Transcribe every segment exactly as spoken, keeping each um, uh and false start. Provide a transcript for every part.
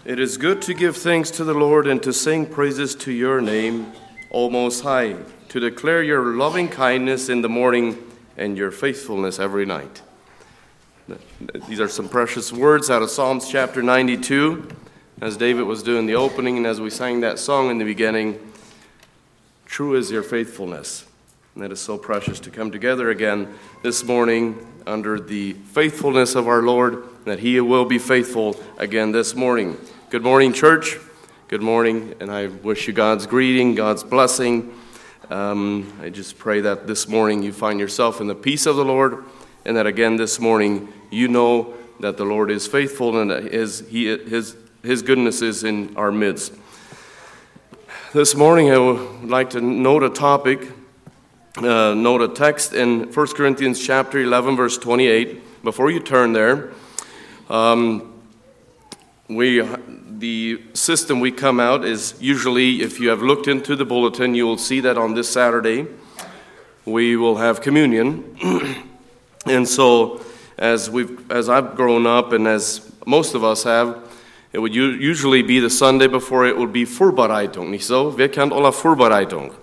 It is good to give thanks to the Lord and to sing praises to your name, O Most High, to declare your loving kindness in the morning and your faithfulness every night. These are some precious words out of Psalms chapter ninety-two. As David was doing the opening and as we sang that song in the beginning, true is your faithfulness. And that is so precious to come together again this morning under the faithfulness of our Lord, that he will be faithful again this morning. Good morning, church. Good morning, and I wish you God's greeting, God's blessing. Um, I just pray that this morning you find yourself in the peace of the Lord, and that again this morning you know that the Lord is faithful and that his, he, his, his goodness is in our midst. This morning I would like to note a topic, uh, note a text in First Corinthians chapter eleven, verse twenty-eight. Before you turn there, um, we the system we come out is usually, if you have looked into the bulletin, you will see that on this Saturday we will have communion. And so, as we've as I've grown up, and as most of us have, it would u- usually be the Sunday before it would be Vorbereitung, nicht so? Wer kennt alle Vorbereitung?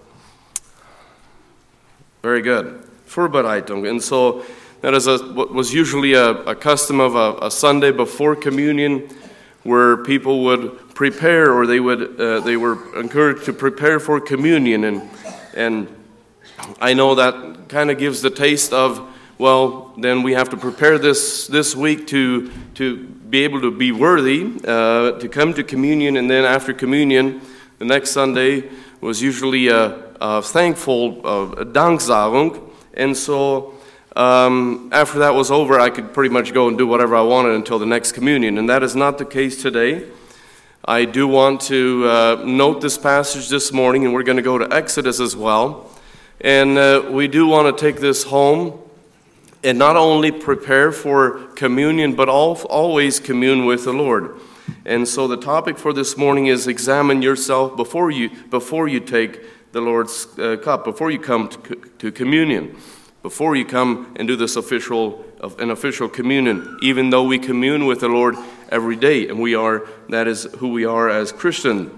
Very good. Vorbereitung. And so that is a, what was usually a, a custom of a, a Sunday before communion, where people would prepare, or they would uh, they were encouraged to prepare for communion. And and I know that kind of gives the taste of, well, then we have to prepare this this week to to be able to be worthy uh, to come to communion, and then after communion, the next Sunday was usually a, a thankful uh, Danksagung, and so um, after that was over, I could pretty much go and do whatever I wanted until the next communion, and that is not the case today. I do want to uh, note this passage this morning, and we're going to go to Exodus as well, and uh, we do want to take this home and not only prepare for communion, but always commune with the Lord. And so the topic for this morning is examine yourself before you before you take the Lord's uh, cup, before you come to, to communion, before you come and do this official an official communion. Even though we commune with the Lord every day, and we are that is who we are as Christian.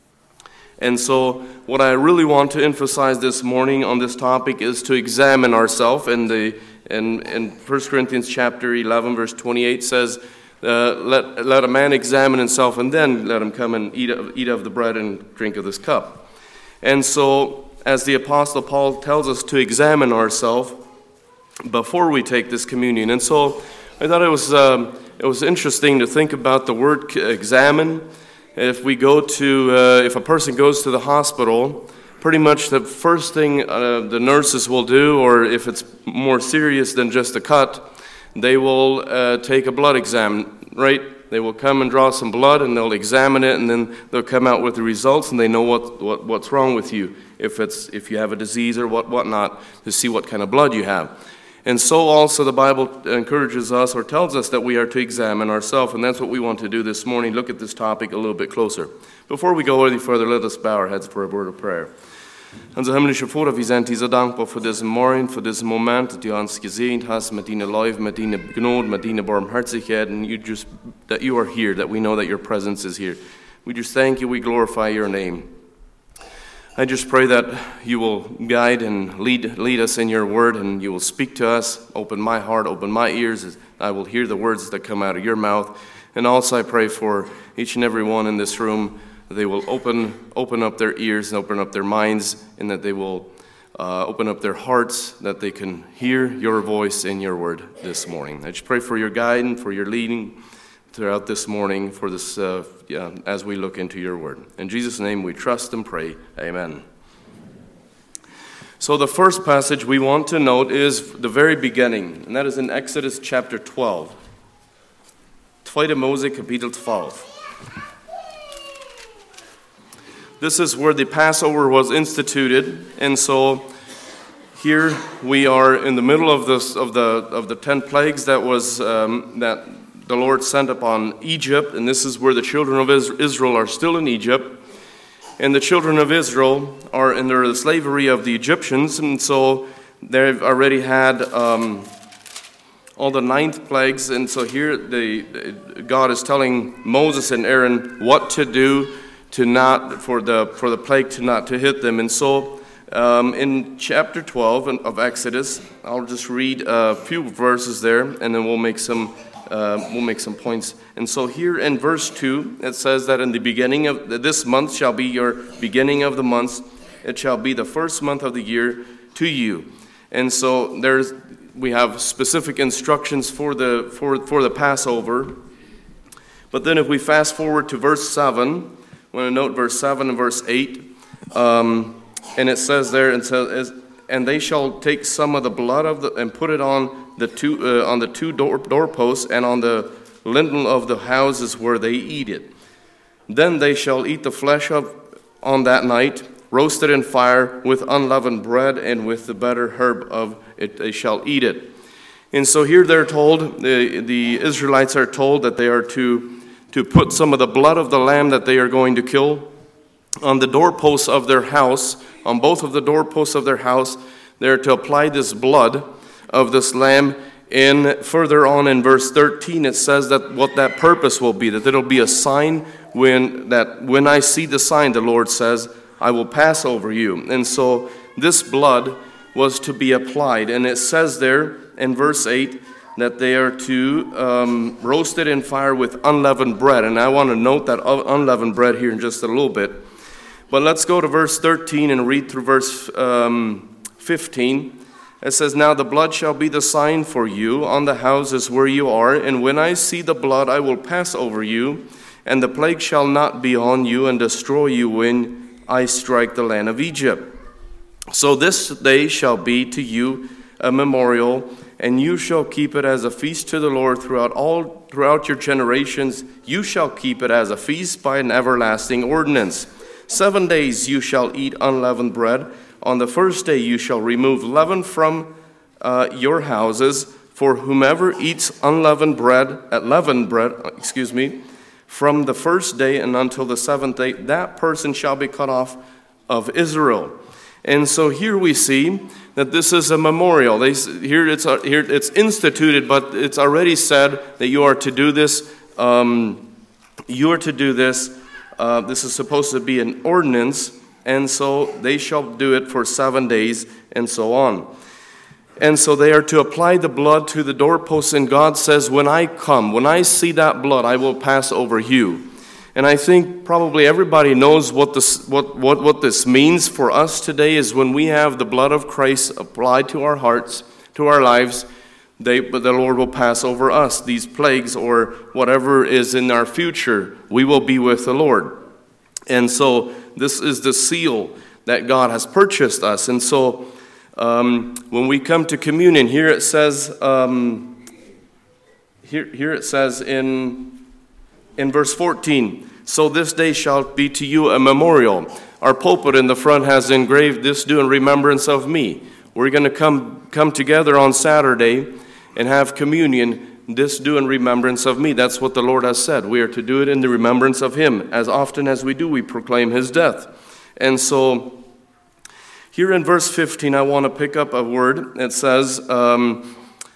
And so what I really want to emphasize this morning on this topic is to examine ourselves. And the and in First Corinthians chapter eleven, verse twenty-eight says, uh, let let a man examine himself, and then let him come and eat of, eat of the bread and drink of this cup. And so, as the Apostle Paul tells us to examine ourselves before we take this communion. And so I thought it was um, it was interesting to think about the word examine. If we go to, uh, if a person goes to the hospital, pretty much the first thing uh, the nurses will do, or if it's more serious than just a cut, they will uh, take a blood exam, right? They will come and draw some blood, and they'll examine it, and then they'll come out with the results, and they know what, what what's wrong with you, if it's if you have a disease or what whatnot, to see what kind of blood you have. And so also the Bible encourages us, or tells us, that we are to examine ourselves, and that's what we want to do this morning, look at this topic a little bit closer. Before we go any further, let us bow our heads for a word of prayer. Unser himmlischer Vater, wir sind dir so dankbar für diesen Morgen, für diesen Moment, dass du uns gesehen hast mit deiner Liebe, mit deiner Gnade, mit deiner Barmherzigkeit, and you just, that you are here, that we know that your presence is here. We just thank you, we glorify your name. I just pray that you will guide and lead lead us in your word, and you will speak to us. Open my heart, open my ears, as I will hear the words that come out of your mouth. And also I pray for each and every one in this room, that they will open open up their ears and open up their minds, and that they will uh, open up their hearts, that they can hear your voice in your word this morning. I just pray for your guidance, for your leading throughout this morning, for this uh, yeah, as we look into your word. In Jesus' name we trust and pray. Amen. So the first passage we want to note is the very beginning, and that is in Exodus chapter twelve. Zweite Mose Kapitel twelve. This is where the Passover was instituted, and so here we are in the middle of this of the of the ten plagues that was um, that the Lord sent upon Egypt, and this is where the children of Israel are still in Egypt, and the children of Israel are in the slavery of the Egyptians, and so they've already had um, all the ninth plagues. And so here the God is telling Moses and Aaron what to do to not for the for the plague to not to hit them. And so um, in chapter twelve of Exodus, I'll just read a few verses there, and then we'll make some uh, we'll make some points. And so here in verse two, it says that in the beginning of this month shall be your beginning of the months. It shall be the first month of the year to you. And so there's we have specific instructions for the for for the Passover. But then if we fast forward to verse seven, I want to note verse seven and verse eight, um, and it says there, and says, and they shall take some of the blood of the and put it on the two uh, on the two door, doorposts and on the lintel of the houses where they eat it. Then they shall eat the flesh of on that night, roasted in fire with unleavened bread, and with the bitter herb of it they shall eat it. And so here they're told, the the Israelites are told that they are to. to put some of the blood of the lamb that they are going to kill on the doorposts of their house, on both of the doorposts of their house. They're to apply this blood of this lamb. And further on in verse thirteen, it says that what that purpose will be, that it'll be a sign when that when I see the sign, the Lord says, I will pass over you. And so this blood was to be applied. And it says there in verse eight, that they are to um, roast it in fire with unleavened bread. And I want to note that unleavened bread here in just a little bit. But let's go to verse thirteen and read through verse um, fifteen. It says, now the blood shall be the sign for you on the houses where you are, and when I see the blood I will pass over you, and the plague shall not be on you and destroy you when I strike the land of Egypt. So this day shall be to you a memorial, and you shall keep it as a feast to the Lord throughout all throughout your generations. You shall keep it as a feast by an everlasting ordinance. Seven days you shall eat unleavened bread. On the first day you shall remove leaven from uh, your houses. For whomever eats unleavened bread, uh, leavened bread, excuse me, from the first day and until the seventh day, that person shall be cut off of Israel. And so here we see that this is a memorial. They, here, it's, here it's instituted, but it's already said that you are to do this. Um, you are to do this. Uh, this is supposed to be an ordinance, and so they shall do it for seven days, and so on. And so they are to apply the blood to the doorposts, and God says, when I come, when I see that blood, I will pass over you. And I think probably everybody knows what this what, what, what this means for us today is when we have the blood of Christ applied to our hearts, to our lives, they, but the Lord will pass over us. These plagues or whatever is in our future, we will be with the Lord. And so this is the seal that God has purchased us. And so um, when we come to communion, here it says, um, here, here it says in... In verse fourteen, so this day shall be to you a memorial. Our pulpit in the front has engraved, this do in remembrance of me. We're going to come come together on Saturday and have communion. This do in remembrance of me. That's what the Lord has said. We are to do it in the remembrance of him. As often as we do, we proclaim his death. And so here in verse fifteen, I want to pick up a word. It says... Um,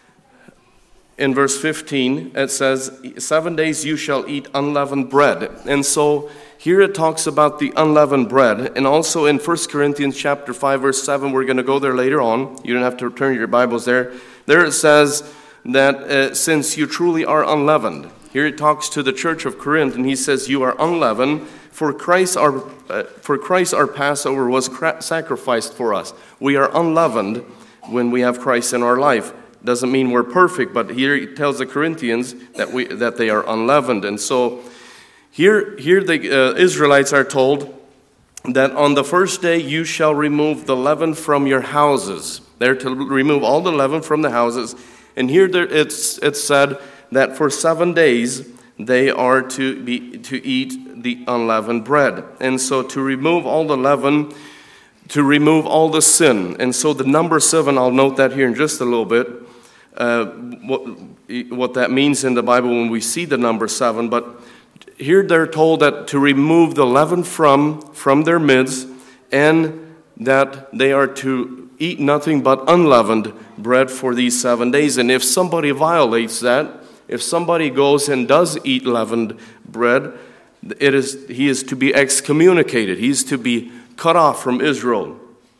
In verse fifteen, it says, seven days you shall eat unleavened bread. And so here it talks about the unleavened bread. And also in First Corinthians chapter five, verse seven, we're going to go there later on. You don't have to turn your Bibles there. There it says that uh, since you truly are unleavened. Here it talks to the church of Corinth, and he says, you are unleavened, for Christ our, uh, for Christ our Passover was cra- sacrificed for us. We are unleavened when we have Christ in our life. Doesn't mean we're perfect, but here he tells the Corinthians that we that they are unleavened. And so here, here the uh, Israelites are told that on the first day you shall remove the leaven from your houses. They're to remove all the leaven from the houses. And here there, it's it's said that for seven days they are to be to eat the unleavened bread. And so to remove all the leaven, to remove all the sin. And so the number seven, I'll note that here in just a little bit. Uh, what, what that means in the Bible when we see the number seven, but here they're told that to remove the leaven from, from their midst and that they are to eat nothing but unleavened bread for these seven days. And if somebody violates that, if somebody goes and does eat leavened bread, it is he is to be excommunicated. He is to be cut off from Israel.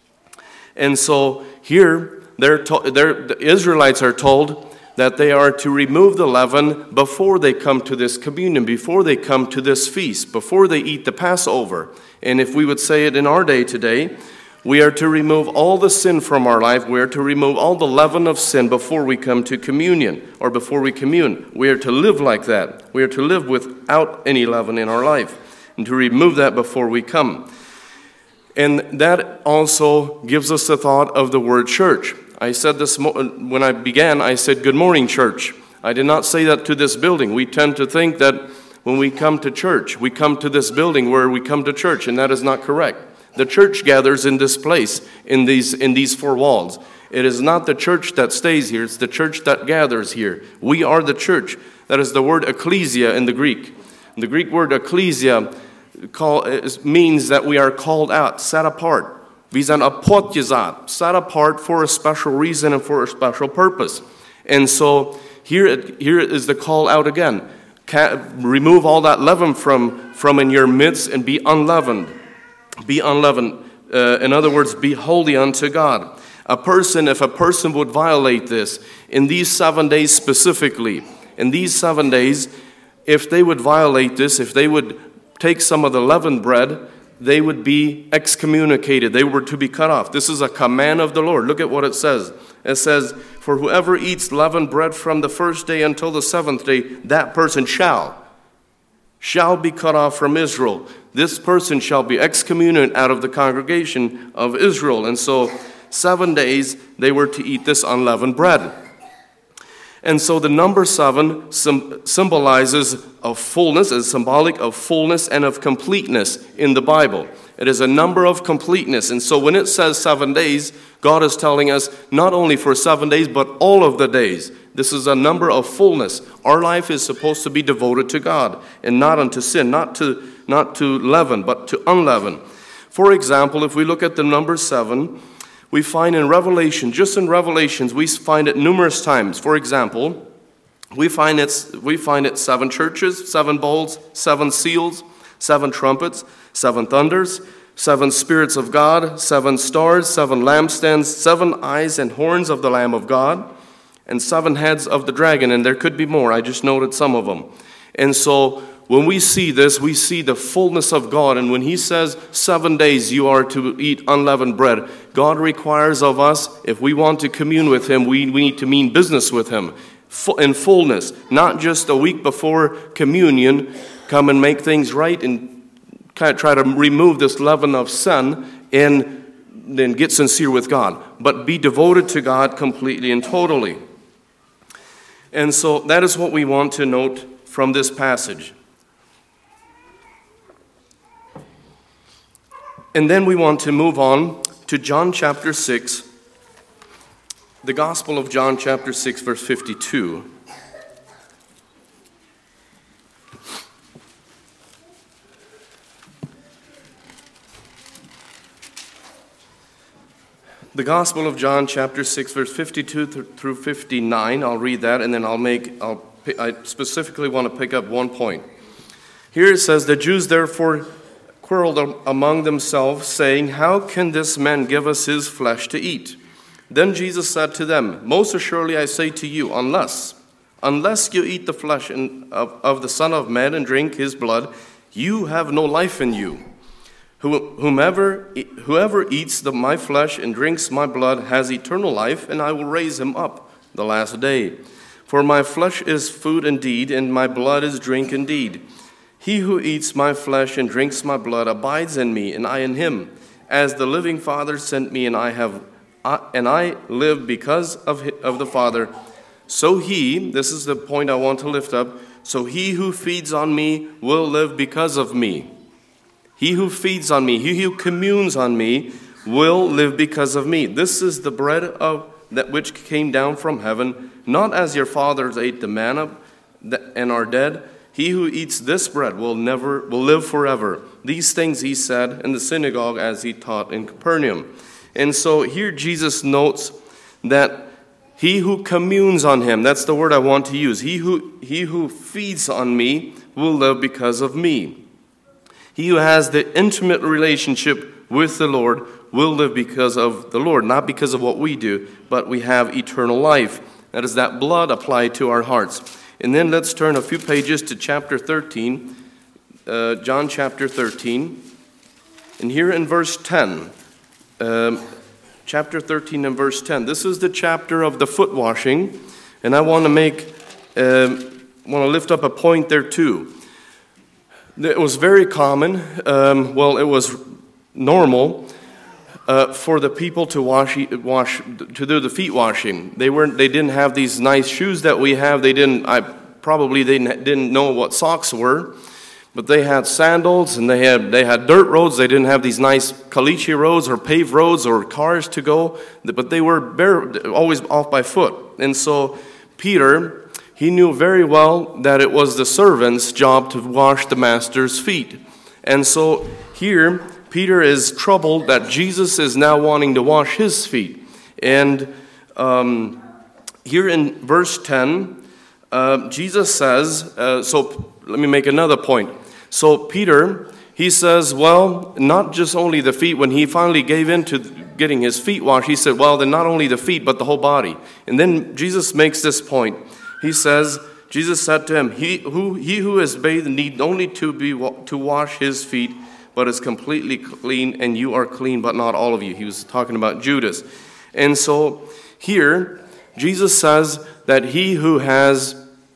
And so here, they're to, they're, the Israelites are told that they are to remove the leaven before they come to this communion, before they come to this feast, before they eat the Passover. And if we would say it in our day today, we are to remove all the sin from our life. We are to remove all the leaven of sin before we come to communion or before we commune. We are to live like that. We are to live without any leaven in our life and to remove that before we come. And that also gives us the thought of the word church. I said this mo- when I began, I said, "Good morning, church." I did not say that to this building. We tend to think that when we come to church, we come to this building where we come to church, and that is not correct. The church gathers in this place, in these in these four walls. It is not the church that stays here, it's the church that gathers here. We are the church. That is the word ecclesia in the Greek. The Greek word ecclesia call, is, means that we are called out, set apart. Vi sind apotjezat, set apart for a special reason and for a special purpose. And so here, here is the call out again. Remove all that leaven from, from in your midst and be unleavened. Be unleavened. Uh, in other words, be holy unto God. A person, if a person would violate this, in these seven days specifically, in these seven days, if they would violate this, if they would take some of the leavened bread, they would be excommunicated. They were to be cut off. This is a command of the Lord. Look at what it says. It says, "For whoever eats leavened bread from the first day until the seventh day, that person shall, shall be cut off from Israel." This person shall be excommunicated out of the congregation of Israel. And so seven days they were to eat this unleavened bread. And so the number seven symbolizes of fullness, is symbolic of fullness and of completeness in the Bible. It is a number of completeness. And so when it says seven days, God is telling us not only for seven days, but all of the days. This is a number of fullness. Our life is supposed to be devoted to God and not unto sin, not to, not to leaven, but to unleaven. For example, if we look at the number seven, we find in Revelation, just in Revelations, we find it numerous times. For example, we find it, we find it seven churches, seven bowls, seven seals, seven trumpets, seven thunders, seven spirits of God, seven stars, seven lampstands, seven eyes and horns of the Lamb of God, and seven heads of the dragon. And there could be more. I just noted some of them. And so when we see this, we see the fullness of God. And when he says seven days you are to eat unleavened bread, God requires of us, if we want to commune with him, we, we need to mean business with him in fullness. Not just a week before communion, come and make things right and kind of try to remove this leaven of sin and then get sincere with God. But be devoted to God completely and totally. And so that is what we want to note from this passage. And then we want to move on to John chapter six, the Gospel of John chapter six, verse fifty-two. The Gospel of John chapter six, verse fifty-two through fifty-nine. I'll read that and then I'll make, I'll, I specifically want to pick up one point. Here it says, "The Jews therefore quarreled among themselves, saying, 'How can this man give us his flesh to eat?' Then Jesus said to them, 'Most assuredly I say to you, unless, unless you eat the flesh of, of the Son of Man and drink his blood, you have no life in you. Whomever, whoever eats the, my flesh and drinks my blood has eternal life, and I will raise him up the last day. For my flesh is food indeed, and my blood is drink indeed. He who eats my flesh and drinks my blood abides in me, and I in him. As the living Father sent me, and I have, I, and I live because of of the Father. So he," this is the point I want to lift up, "so he who feeds on me will live because of me. He who feeds on me, he who communes on me, will live because of me. This is the bread of that which came down from heaven, not as your fathers ate the manna and are dead. He who eats this bread will never will live forever. These things he said in the synagogue as he taught in Capernaum. And so here Jesus notes that he who communes on him, that's the word I want to use. He who he who feeds on me will live because of me. He who has the intimate relationship with the Lord will live because of the Lord, not because of what we do, but we have eternal life. That is that blood applied to our hearts. And then let's turn a few pages to chapter thirteen, uh, John chapter thirteen. And here in verse ten, um, chapter thirteen and verse ten, this is the chapter of the foot washing. And I want to make, um, want to lift up a point there too. It was very common, um, well, it was normal uh, for the people to wash, wash, to do the feet washing. They weren't, they didn't have these nice shoes that we have. They didn't, I probably they didn't, didn't know what socks were, but they had sandals and they had they had dirt roads. They didn't have these nice caliche roads or paved roads or cars to go, but they were bare, always off by foot. And so Peter, he knew very well that it was the servant's job to wash the master's feet. And so here, Peter is troubled that Jesus is now wanting to wash his feet. And um, here in verse ten, uh, Jesus says, uh, so let me make another point. So Peter, he says, well, not just only the feet. When he finally gave in to getting his feet washed, he said, well, then not only the feet, but the whole body. And then Jesus makes this point. He says, Jesus said to him, he who, he who is bathed need only to be to wash his feet, but is completely clean, and you are clean, but not all of you. He was talking about Judas. And so here, Jesus says that he who has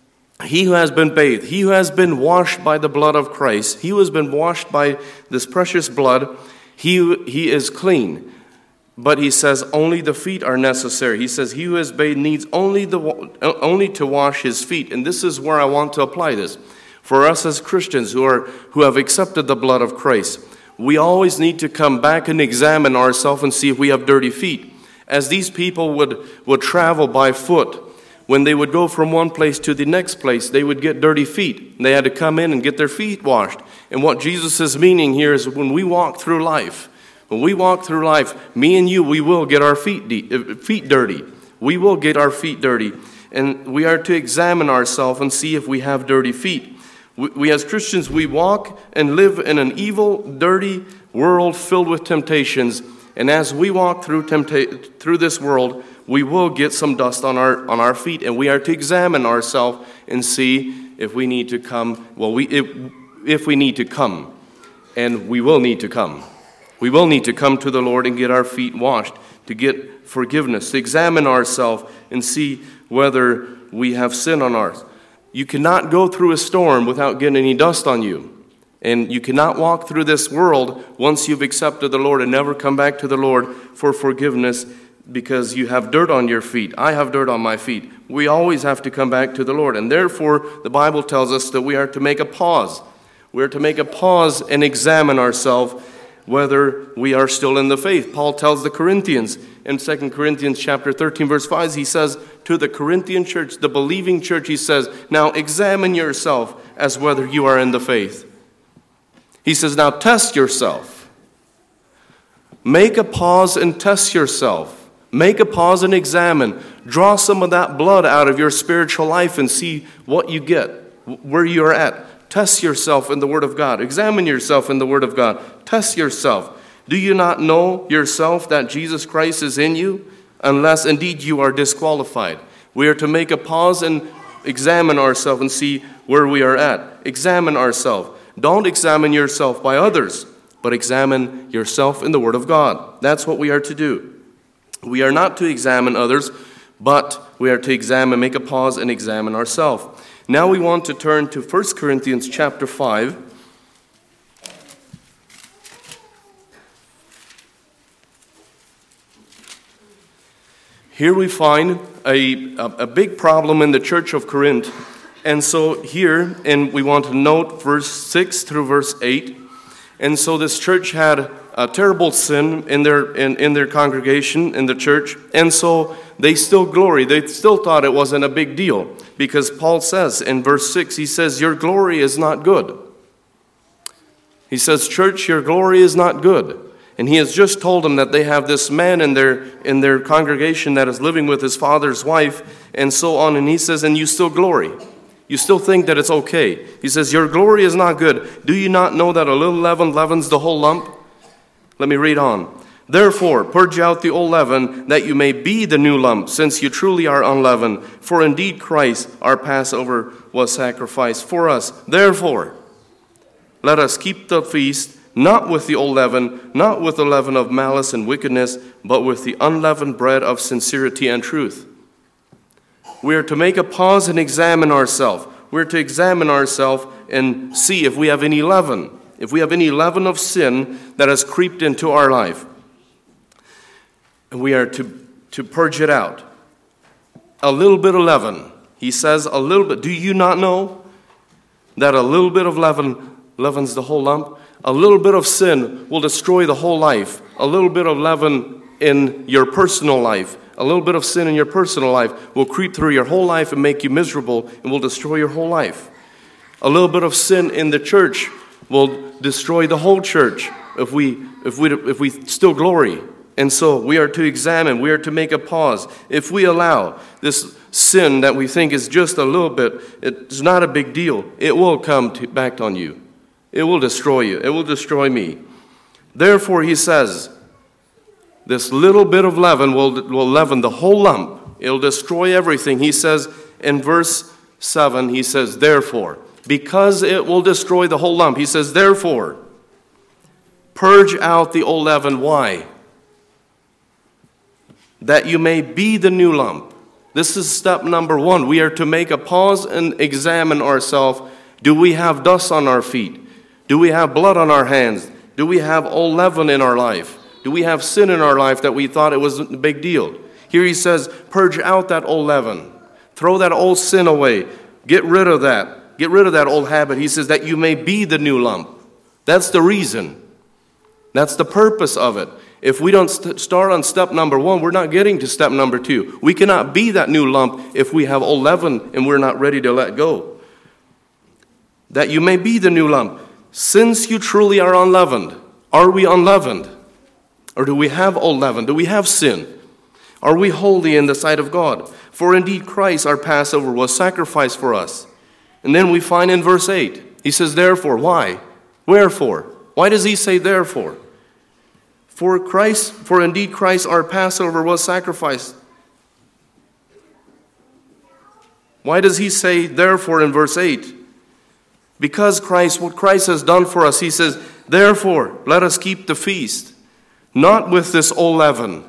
he who has been bathed, he who has been washed by the blood of Christ, he who has been washed by this precious blood, he, he is clean. But he says only the feet are necessary. He says he who is bathed needs only the only to wash his feet. And this is where I want to apply this. For us as Christians who are who have accepted the blood of Christ, we always need to come back and examine ourselves and see if we have dirty feet. As these people would, would travel by foot, when they would go from one place to the next place, they would get dirty feet. They had to come in and get their feet washed. And what Jesus is meaning here is when we walk through life, when we walk through life, me and you, we will get our feet de- feet dirty. We will get our feet dirty. And we are to examine ourselves and see if we have dirty feet. We, we as Christians, we walk and live in an evil, dirty world filled with temptations. And as we walk through tempta- through this world, we will get some dust on our on our feet, and we are to examine ourselves and see if we need to come. Well, we if, if we need to come, and we will need to come. We will need to come to the Lord and get our feet washed, to get forgiveness, to examine ourselves and see whether we have sin on ours. You cannot go through a storm without getting any dust on you. And you cannot walk through this world once you've accepted the Lord and never come back to the Lord for forgiveness because you have dirt on your feet. I have dirt on my feet. We always have to come back to the Lord. And therefore, the Bible tells us that we are to make a pause. We are to make a pause and examine ourselves whether we are still in the faith. Paul tells the Corinthians in Second Corinthians chapter thirteen, verse five, he says to the Corinthian church, the believing church, he says, now examine yourself as whether you are in the faith. He says, now test yourself. Make a pause and test yourself. Make a pause and examine. Draw some of that blood out of your spiritual life and see what you get, where you are at. Test yourself in the Word of God. Examine yourself in the Word of God. Test yourself. Do you not know yourself that Jesus Christ is in you? Unless indeed you are disqualified. We are to make a pause and examine ourselves and see where we are at. Examine ourselves. Don't examine yourself by others, but examine yourself in the Word of God. That's what we are to do. We are not to examine others, but we are to examine, make a pause and examine ourselves. Now we want to turn to First Corinthians chapter five. Here we find a, a, a big problem in the church of Corinth. And so here, and we want to note verse six through verse eight. And so this church had a terrible sin in their in, in their congregation, in the church, and so they still glory. They still thought it wasn't a big deal, because Paul says in verse six, he says, your glory is not good. He says, church, your glory is not good. And he has just told them that they have this man in their in their congregation that is living with his father's wife, and so on. And he says, and you still glory. You still think that it's okay. He says, your glory is not good. Do you not know that a little leaven leavens the whole lump? Let me read on. Therefore, purge out the old leaven, that you may be the new lump, since you truly are unleavened. For indeed Christ, our Passover, was sacrificed for us. Therefore, let us keep the feast, not with the old leaven, not with the leaven of malice and wickedness, but with the unleavened bread of sincerity and truth. We are to make a pause and examine ourselves. We're to examine ourselves and see if we have any leaven, if we have any leaven of sin that has creeped into our life. And we are to, to purge it out. A little bit of leaven. He says a little bit. Do you not know that a little bit of leaven leavens the whole lump? A little bit of sin will destroy the whole life. A little bit of leaven in your personal life, a little bit of sin in your personal life will creep through your whole life and make you miserable and will destroy your whole life. A little bit of sin in the church will destroy the whole church if we if we if we still glory. And so we are to examine, we are to make a pause. If we allow this sin that we think is just a little bit, it's not a big deal, it will come to, back on you. It will destroy you. It will destroy me. Therefore, he says, this little bit of leaven will, will leaven the whole lump. It'll destroy everything. He says in verse seven, he says, therefore, because it will destroy the whole lump. He says, therefore, purge out the old leaven. Why? That you may be the new lump. This is step number one. We are to make a pause and examine ourselves. Do we have dust on our feet? Do we have blood on our hands? Do we have old leaven in our life? Do we have sin in our life that we thought it was a big deal? Here he says, purge out that old leaven. Throw that old sin away. Get rid of that. Get rid of that old habit. He says that you may be the new lump. That's the reason. That's the purpose of it. If we don't st- start on step number one, we're not getting to step number two. We cannot be that new lump if we have old leaven and we're not ready to let go. That you may be the new lump. Since you truly are unleavened. Are we unleavened? Or do we have old leaven? Do we have sin? Are we holy in the sight of God? For indeed Christ, our Passover, was sacrificed for us. And then we find in verse eight, he says, therefore. Why? Wherefore? Why does he say therefore? For Christ, for indeed Christ, our Passover, was sacrificed. Why does he say therefore in verse eight? Because Christ, what Christ has done for us, he says, therefore, let us keep the feast. Not with this old leaven,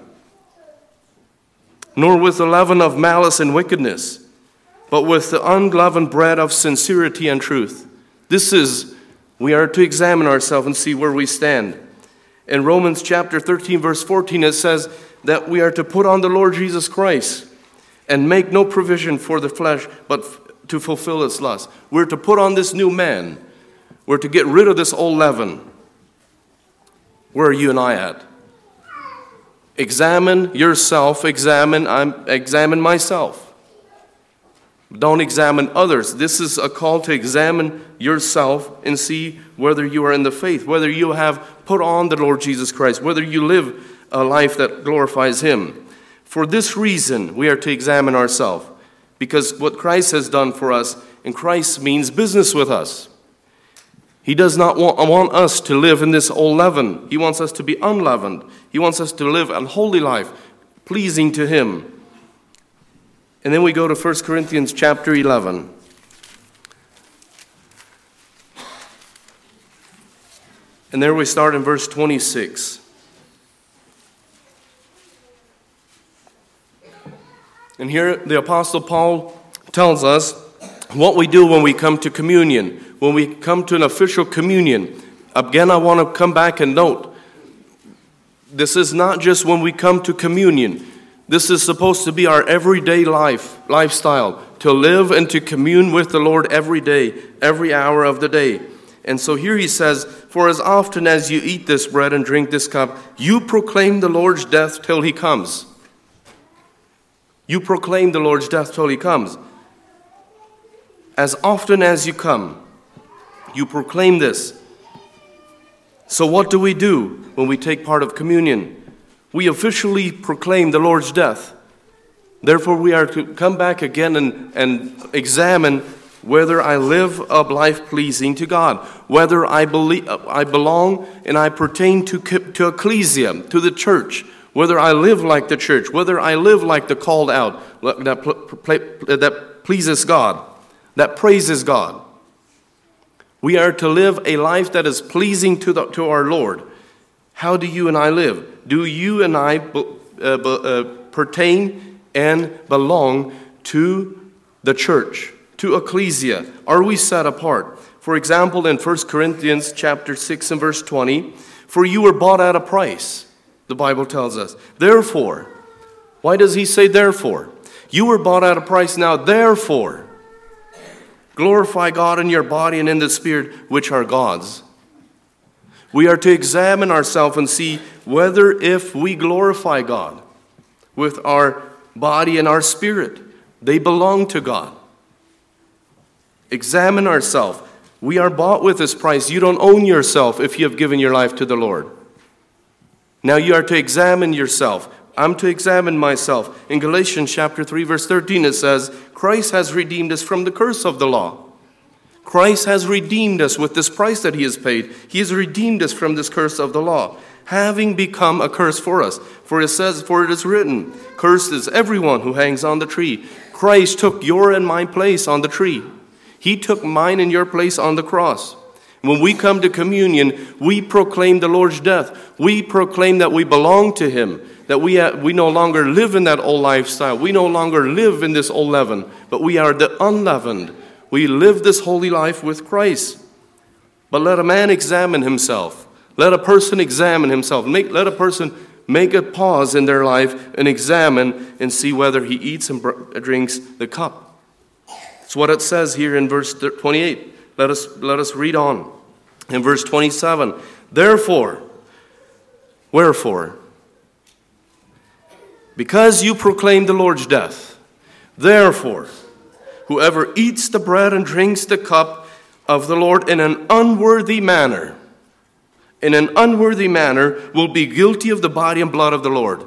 nor with the leaven of malice and wickedness, but with the unleavened bread of sincerity and truth. This is, we are to examine ourselves and see where we stand. In Romans chapter thirteen, verse fourteen, it says that we are to put on the Lord Jesus Christ and make no provision for the flesh, but to fulfill its lust. We're to put on this new man. We're to get rid of this old leaven. Where are you and I at? Examine yourself, examine, I'm, examine myself. Don't examine others. This is a call to examine yourself and see whether you are in the faith, whether you have put on the Lord Jesus Christ, whether you live a life that glorifies Him. For this reason, we are to examine ourselves, because what Christ has done for us, and Christ means business with us. He does not want, want us to live in this old leaven. He wants us to be unleavened. He wants us to live a holy life, pleasing to Him. And then we go to First Corinthians chapter eleven. And there we start in verse twenty-six. And here the Apostle Paul tells us what we do when we come to communion. When we come to an official communion, again, I want to come back and note, this is not just when we come to communion. This is supposed to be our everyday life, lifestyle, to live and to commune with the Lord every day, every hour of the day. And so here he says, for as often as you eat this bread and drink this cup, you proclaim the Lord's death till he comes. You proclaim the Lord's death till he comes. As often as you come, you proclaim this. So what do we do when we take part of communion? We officially proclaim the Lord's death. Therefore, we are to come back again and, and examine whether I live a life pleasing to God, whether I believe, I belong and I pertain to, to ecclesia, to the church, whether I live like the church, whether I live like the called out, that, that pleases God, that praises God. We are to live a life that is pleasing to, the, to our Lord. How do you and I live? Do you and I uh, uh, pertain and belong to the church, to ecclesia? Are we set apart? For example, in First Corinthians chapter six and verse twenty, for you were bought at a price, the Bible tells us. Therefore, why does he say therefore? You were bought at a price, now therefore, glorify God in your body and in the spirit, which are God's. We are to examine ourselves and see whether if we glorify God with our body and our spirit, they belong to God. Examine ourselves. We are bought with this price. You don't own yourself if you have given your life to the Lord. Now you are to examine yourself. I'm to examine myself. In Galatians chapter three, verse thirteen, it says, Christ has redeemed us from the curse of the law. Christ has redeemed us with this price that he has paid. He has redeemed us from this curse of the law, having become a curse for us. For it says, for it is written, cursed is everyone who hangs on the tree. Christ took your and my place on the tree. He took mine and your place on the cross. When we come to communion, we proclaim the Lord's death. We proclaim that we belong to him, that we have, we no longer live in that old lifestyle. We no longer live in this old leaven, but we are the unleavened. We live this holy life with Christ. But let a man examine himself. Let a person examine himself. Make, let a person make a pause in their life and examine and see whether he eats and drinks the cup. That's what it says here in verse twenty-eight. Let us, let us read on. In verse twenty-seven, therefore, wherefore, because you proclaim the Lord's death, therefore, whoever eats the bread and drinks the cup of the Lord in an unworthy manner, in an unworthy manner, will be guilty of the body and blood of the Lord.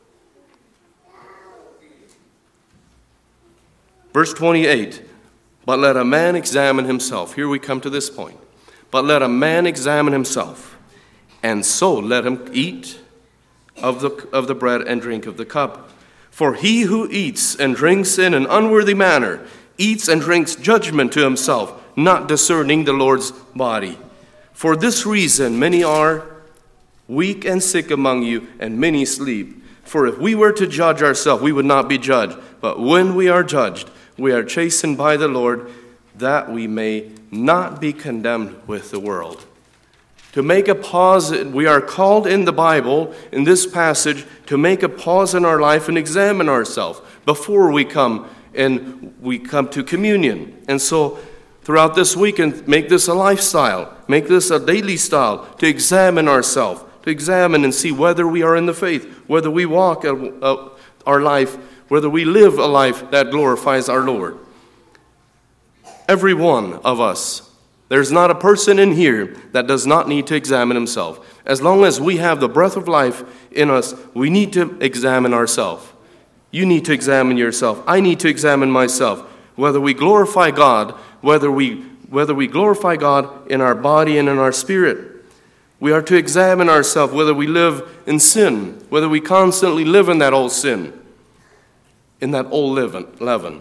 Verse twenty-eight, but let a man examine himself. Here we come to this point. But let a man examine himself, and so let him eat of the, of the bread and drink of the cup. For he who eats and drinks in an unworthy manner eats and drinks judgment to himself, not discerning the Lord's body. For this reason many are weak and sick among you, and many sleep. For if we were to judge ourselves, we would not be judged. But when we are judged, we are chastened by the Lord, that we may not be condemned with the world. To make a pause, we are called in the Bible, in this passage, to make a pause in our life and examine ourselves before we come and we come to communion. And so throughout this week, and make this a lifestyle, make this a daily style, to examine ourselves, to examine and see whether we are in the faith, whether we walk a, a, our life, whether we live a life that glorifies our Lord. Every one of us, there's not a person in here that does not need to examine himself. As long as we have the breath of life in us, we need to examine ourselves. You need to examine yourself. I need to examine myself. Whether we glorify God, whether we whether we glorify God in our body and in our spirit. We are to examine ourselves whether we live in sin, whether we constantly live in that old sin, in that old leaven.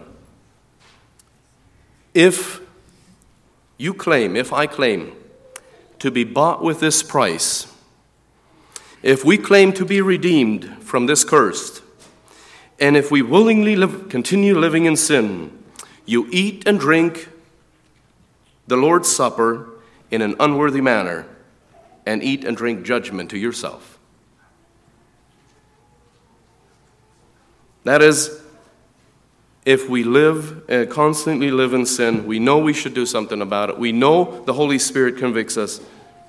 If you claim, if I claim to be bought with this price, if we claim to be redeemed from this curse, and if we willingly live, continue living in sin, you eat and drink the Lord's Supper in an unworthy manner, and eat and drink judgment to yourself. That is, if we live, uh, constantly live in sin, we know we should do something about it. We know the Holy Spirit convicts us.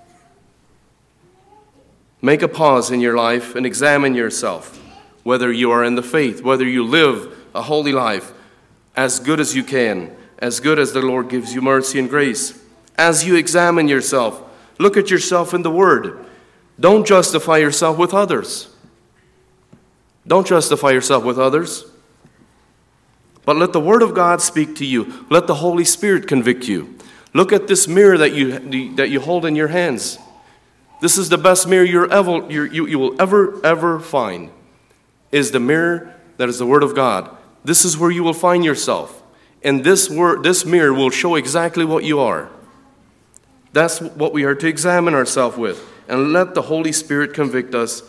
Make a pause in your life and examine yourself, whether you are in the faith, whether you live a holy life as good as you can, as good as the Lord gives you mercy and grace. As you examine yourself, look at yourself in the Word. Don't justify yourself with others. Don't justify yourself with others. But let the Word of God speak to you. Let the Holy Spirit convict you. Look at this mirror that you that you hold in your hands. This is the best mirror you're ever, you you will ever, ever find, is the mirror that is the Word of God. This is where you will find yourself. And this word, this mirror will show exactly what you are. That's what we are to examine ourselves with. And let the Holy Spirit convict us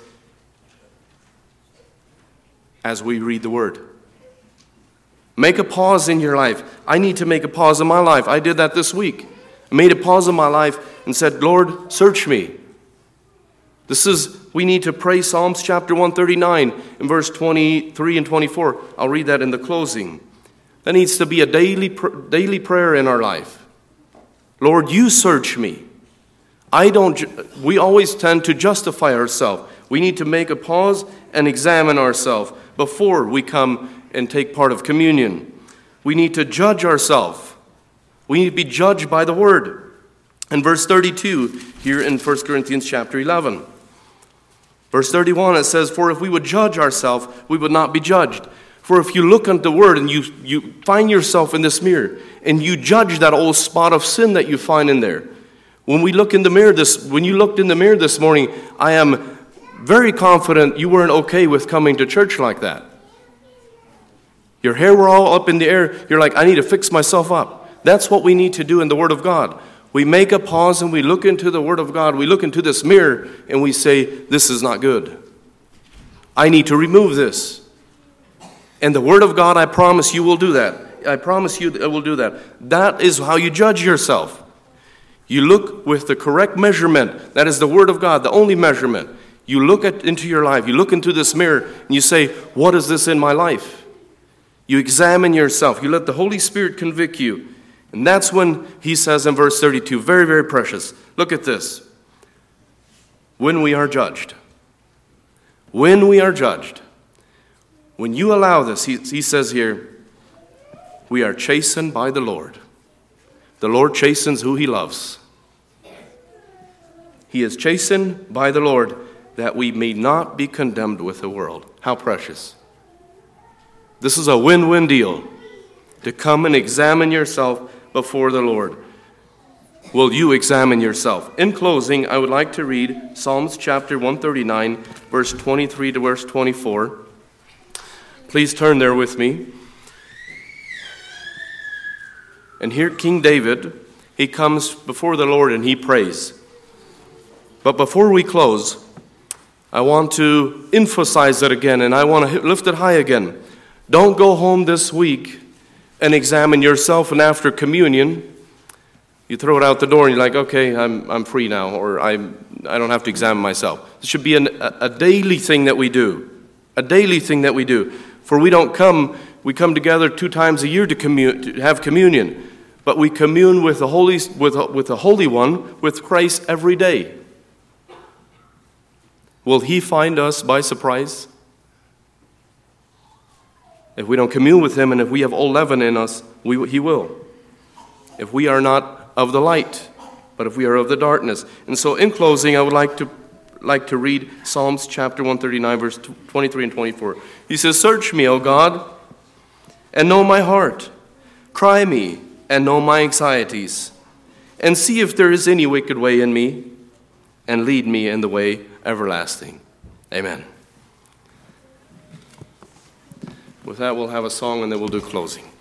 as we read the Word. Make a pause in your life. I need to make a pause in my life. I did that this week. I made a pause in my life and said, Lord, search me. This is, we need to pray Psalms chapter one thirty-nine in verse twenty-three and twenty-four. I'll read that in the closing. That needs to be a daily, daily prayer in our life. Lord, you search me. I don't, we always tend to justify ourselves. We need to make a pause and examine ourselves before we come and take part of communion. We need to judge ourselves. We need to be judged by the Word. In verse thirty-two, here in First Corinthians chapter eleven. Verse thirty-one, it says, for if we would judge ourselves, we would not be judged. For if you look at the Word and you, you find yourself in this mirror, and you judge that old spot of sin that you find in there. When we look in the mirror this, when you looked in the mirror this morning, I am very confident you weren't okay with coming to church like that. Your hair were all up in the air. You're like, I need to fix myself up. That's what we need to do in the Word of God. We make a pause and we look into the Word of God. We look into this mirror and we say, this is not good. I need to remove this. And the Word of God, I promise you will do that. I promise you that it will do that. That is how you judge yourself. You look with the correct measurement. That is the Word of God, the only measurement. You look at, into your life. You look into this mirror and you say, what is this in my life? You examine yourself. You let the Holy Spirit convict you. And that's when he says in verse thirty-two, very, very precious. Look at this. When we are judged. When we are judged. When you allow this, he, he says here, we are chastened by the Lord. The Lord chastens who he loves. He is chastened by the Lord that we may not be condemned with the world. How precious. This is a win-win deal. To come and examine yourself before the Lord. Will you examine yourself? In closing, I would like to read Psalms chapter one thirty-nine, verse twenty-three to verse twenty-four. Please turn there with me. And here King David, he comes before the Lord and he prays. But before we close, I want to emphasize it again and I want to lift it high again. Don't go home this week and examine yourself, and after communion, you throw it out the door and you're like, okay, I'm I'm free now, or I'm, I don't have to examine myself. It should be an, a, a daily thing that we do, a daily thing that we do. For we don't come, we come together two times a year to, commun, to have communion, but we commune with the Holy, with, with the Holy One, with Christ every day. Will he find us by surprise? If we don't commune with him and if we have old leaven in us, we, he will. If we are not of the light, but if we are of the darkness. And so in closing, I would like to like to read Psalms chapter one thirty-nine, verse twenty-three and twenty-four. He says, search me, O God, and know my heart. Try me and know my anxieties. And see if there is any wicked way in me, and lead me in the way everlasting. Amen. With that, we'll have a song and then we'll do closing.